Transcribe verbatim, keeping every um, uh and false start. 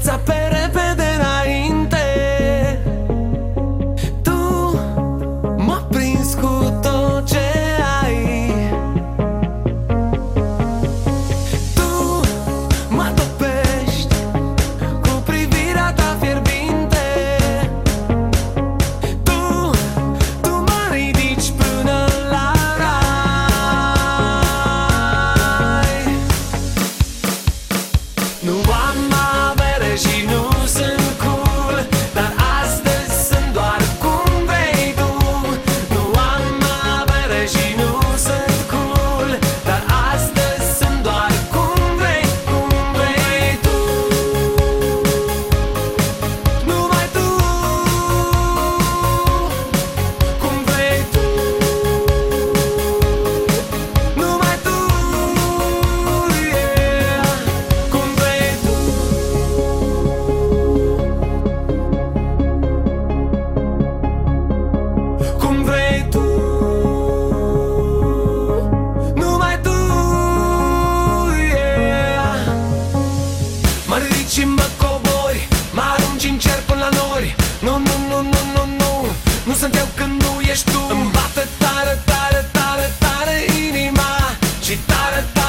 viața pe repede înainte. Tu m-a prins cu tot ce ai. Tu mă topești cu privirea ta fierbinte. Tu, tu mă ridici până la rai. Nu am avere și nu sunt cool, dar astăzi sunt doar cum vrei tu. Nu am avere și nu sunt cool, dar astăzi sunt doar cum vrei, cum vrei tu. Numai tu, cum vrei tu. Numai tu, yeah, cum vrei tu. Cum vrei tu. Numai tu, yeah. Mă ridici și mă cobori, mă arunci în cer până la nori. Nu, nu, nu, nu, nu, nu, nu sunt eu când nu ești tu. Îmi bate tare, tare, tare, tare inima și tare, tare